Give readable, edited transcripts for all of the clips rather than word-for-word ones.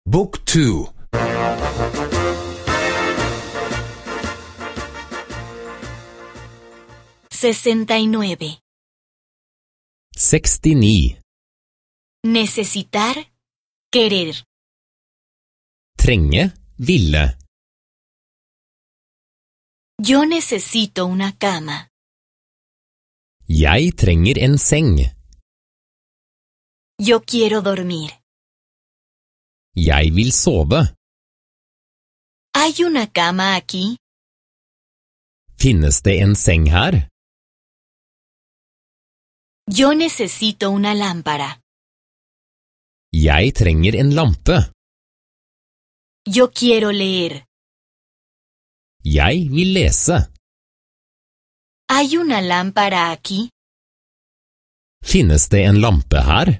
Book 2. 69. 69. Necesitar, querer. Trenge, ville. Yo necesito una cama. Jeg trenger en seng. Yo quiero dormir. Jeg vil sove. ¿Hay una cama aquí? Finnes det en seng her? Yo necesito una lámpara. Jeg trenger en lampe. Yo quiero leer. Jeg vil lese. ¿Hay una lámpara aquí? Finnes det en lampe her?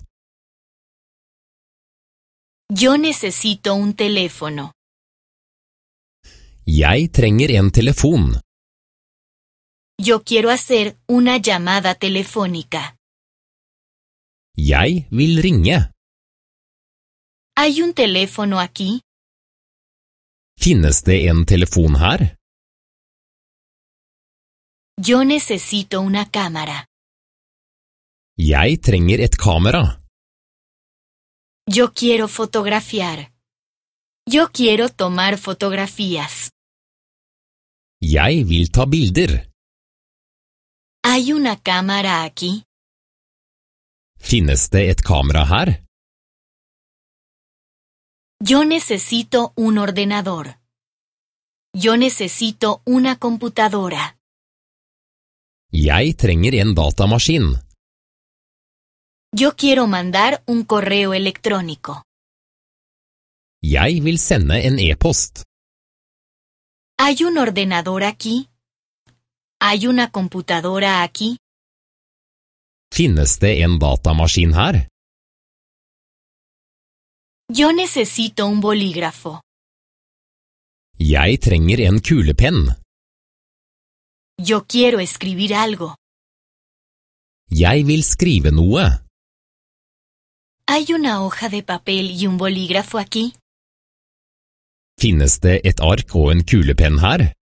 Yo necesito un teléfono. Jeg trenger en telefon. Yo quiero hacer una llamada telefónica. Jeg vil ringe. ¿Hay un teléfono aquí? Finnes det en telefon her? Yo necesito una cámara. Jeg trenger et kamera. Yo quiero fotografiar. Yo quiero tomar fotografías. Jeg vil ta bilder. ¿Hay una cámara aquí? Finnes det et kamera her? Yo necesito un ordenador. Yo necesito una computadora. Jeg trenger en datamaskin. Yo quiero mandar un correo electrónico. Jeg vil sende en e-post. ¿Hay un ordenador aquí? ¿Hay una computadora aquí? Finnes det en datamaskin her? Yo necesito un bolígrafo. Jeg trenger en kulepenn. Yo quiero escribir algo. Jeg vil skrive noe. ¿Hay una hoja de papel y un bolígrafo aquí? Finnes det et ark og en kulepenn her?